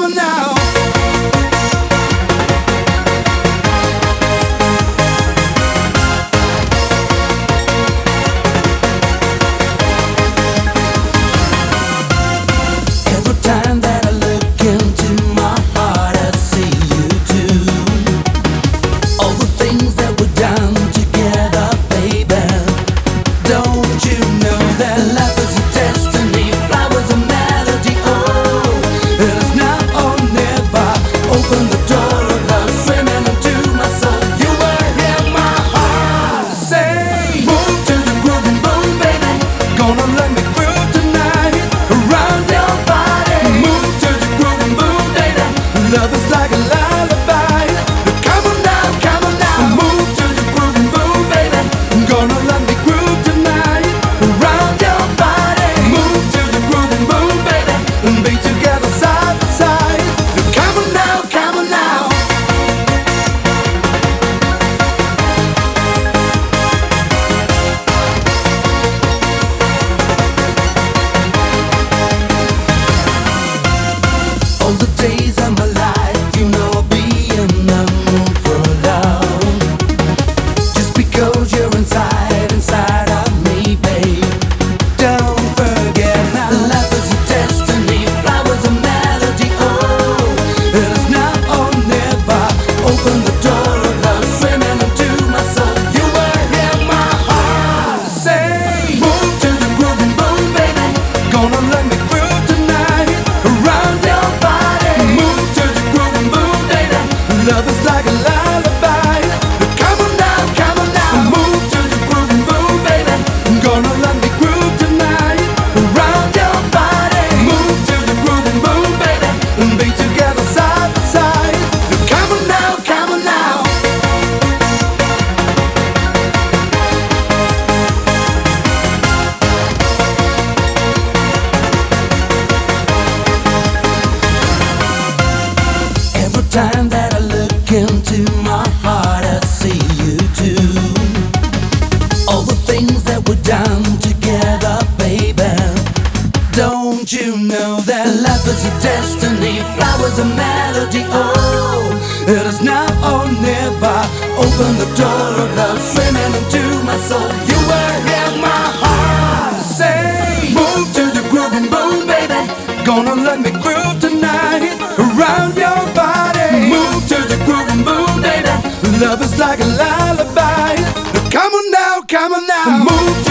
on now. Every time that I look into my heart, I see you too. All the things that we've done together, baby. Don't you know that life is a destiny? Flowers a melody, oh, it is now or never. Open the door of love, swimming into my soul. You were in my heart. Say, move to the groove and boom, baby. Gonna let me groove tonight around your body. Move to the groove and boom, baby. Love is like a lullaby. Come on now, come on now. Move to the groove and boom, baby. Gonna let me groove tonight around your body. Move to the groove and boom, baby. And be together side by side. Come on now, come on now. All the days of my life, you know I'll be in the mood for love. Just because you're inside of me, babe. Don't forget now, life is a destiny. Flowers a melody, oh, it is now or never. Open the door of love, swimming into my soul. You were in my heart. Say, move to the groove and boom, baby. Gonna let me groove tonight around your body. Move to the groove and boom, baby. Love is like a lullaby. Come on now, come on now. Move to the groove and boom, baby. Gonna let me groove tonight around your body. Move to the groove and boom, baby. And be together side by side. Come on now, come on now. Every time that I look into my heart, I see you too. All the things that we've done together, baby. Don't you know that life is a destiny? Flowers a melody, oh, it is now or never. Open the door of love, swimming into my soul. You were in my heart. Say, move to the groove and boom, baby. Gonna let me groove tonight around your body. Move to the groove and boom, baby. Love is like a lullaby. Come on now, come on now. Move